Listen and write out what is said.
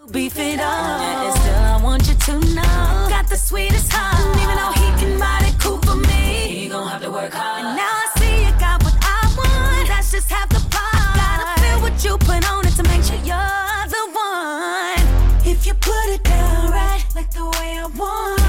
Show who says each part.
Speaker 1: Beef it up. And still I want you to know, got the sweetest heart. Even though he can ride it cool for me, he gon' have to work hard. And now I see you got what I want. That's just half the part. Gotta feel what you put on it to make sure you're the one. If you put it down right, like the way I want.